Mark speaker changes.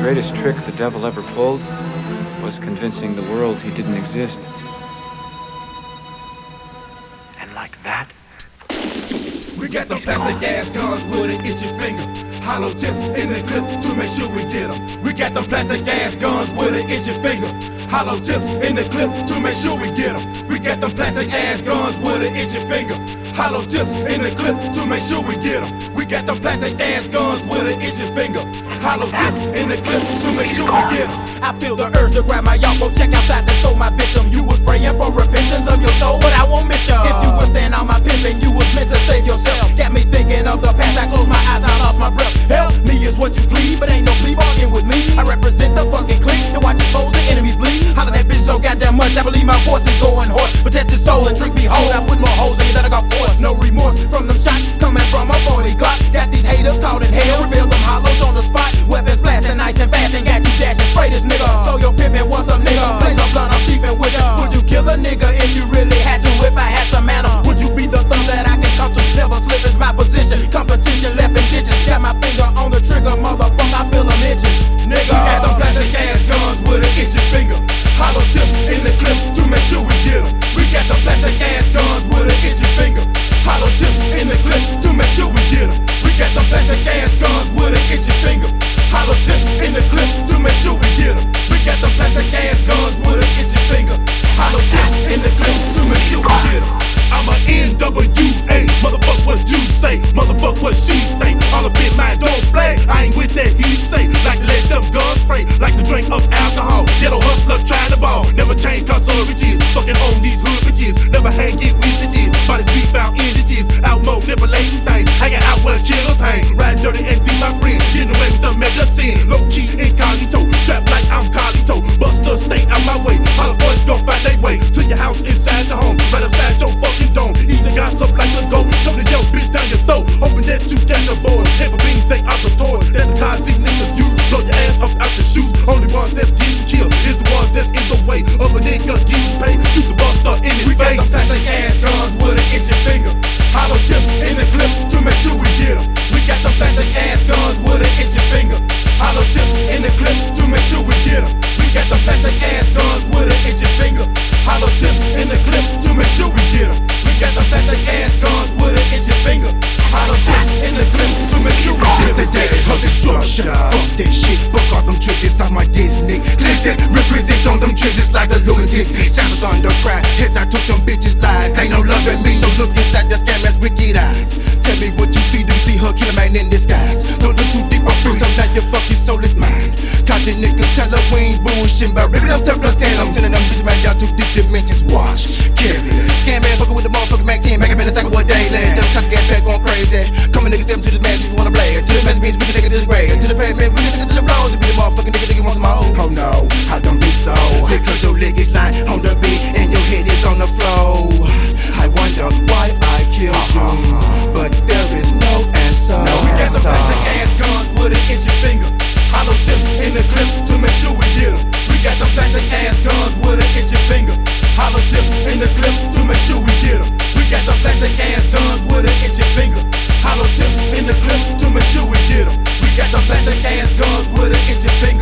Speaker 1: greatest trick the devil ever pulled was convincing the world he didn't exist. And like that,
Speaker 2: we got them plastic gas guns with an itchy finger. Hollow tips in the clip to make sure we get them. We got them plastic gas guns with an itchy finger. Hollow tips in the clip to make sure we get them. We got them plastic ass guns with an itchy finger. Hollow tips in the clip to make sure we get them. We got them plastic ass guns with an itchy finger. Hollow tips in the clip to make sure we get them.
Speaker 3: I feel the urge to grab my y'all, go check outside and stole my victim. You was praying for repentance of your soul, but I won't miss ya. If you was stand on my pimpin', you was meant to save yourself. Got me thinking of the past, I close my eyes, I lost my breath. Help me is what you plead, but ain't no plea bargain with me. I represent the fucking clique, and watch expose the enemies bleed. Holler that bitch so goddamn much, I believe my voice is going hoarse. But test his soul and trick me whole, I put more holes in you that I got force. No remorse from them shots coming from a 40 Glock. Got these haters caught in hell, reveal them hollows on the spot. Weapons blasting nice and fast, and got you dashing spray this nigga. So your pimpin', what's up nigga? Blaze a blunt, I'm chiefin' with ya. Would you kill a nigga if you really had to? If I had some manner, would you be the thumb that I can come to? Never slip is my position. Competition left in digits. Got my finger on the trigger, motherfucker, I feel 'em itching. Nigga,
Speaker 2: we got them plastic ass guns with an itchy finger. Hollow tips in the clip to make sure we get them. We got them plastic ass guns with an itchy finger. Hollow tips in the clip to make sure we get them. We got them plastic ass guns with an itchy finger. Hollow tips in the clip to make sure we get them. We got them plastic ass guns with an itchy finger. Hollow tips in the clip to make sure we get them.
Speaker 4: I'm a NWA, motherfuck what you say, motherfuck what she think. All up in my don't play, I ain't with that he say. Like to let them guns spray, like to drink up alcohol. Ghetto hustler trying to ball, never change cause of riches. Fucking on these hood bitches, never hang it with bitches. Bodies be found in ditches, out manipulating things. Hanging out where killers hang, riding dirty and deep my friend. Getting away with the medicine, low key incognito. Strapped like I'm Carlito, Buster stay out my way. All the boys gon' find their way to your house inside your home, right upside your fucking dome. Eating gossip like a goat, shove this yo bitch down your throat. Hoping that you got your boys. Never beans, they out the toys that the cars these niggas use. Blow your ass up out your shoes. Only ones that's getting killed is the ones that's in the way of a nigga getting paid. Shoot the buster in his
Speaker 2: face. We got them plastic ass guns with an itchy finger. Hollow tips in the clip to make sure we get them. We got them plastic ass guns with an itchy finger. Hollow tips in the clip to make sure we get them. We got them plastic ass guns with an itchy finger. Hollow tips in the clip to make sure we get them. We got them plastic ass guns with an itchy finger. Hollow tips in the clip to make sure we get them.
Speaker 5: It's the day of destruction. Fuck that shit. Book all them tricks on my Disney. Glizzy represent on them trenches like a lunatic. Sounds on the cry. Hits I took them bitches lives. Ain't no love in me, so look inside the scam ass wicked eyes. Tell me what you see. Do you see her kill a man in disguise? Don't look too deep. I'm free. Sometimes your fucking soul is mine. Cause the niggas tell her we ain't bullshit, but ripping up the blood stand. I'm sending them bitches man down to deep dimensions. Watch, carry it. Scam man fucking with the motherfucking Mac 10. Mac up in the cycle what day last. Them custom gas pack going crazy. Coming niggas step to the man if you wanna play it. To the mess bitch, we can take it to the grave. To the pavement, we can take it to the floor. To be the motherfucking nigga wants some more. Oh no, I don't think so. Because your leg is not on the beat and your head is on the floor. I wonder why I killed you, but there is no answer.
Speaker 2: No, we got the plastic ass guns with an itchy finger. Hollow tips in the clip to make sure we get them. We got the plastic ass guns with an itchy finger. Hollow tips in the clip to make sure we get them. We got the plastic ass guns with an itchy finger. Hollow tips in the clip to make sure we get them. We got the plastic ass guns with an itchy finger.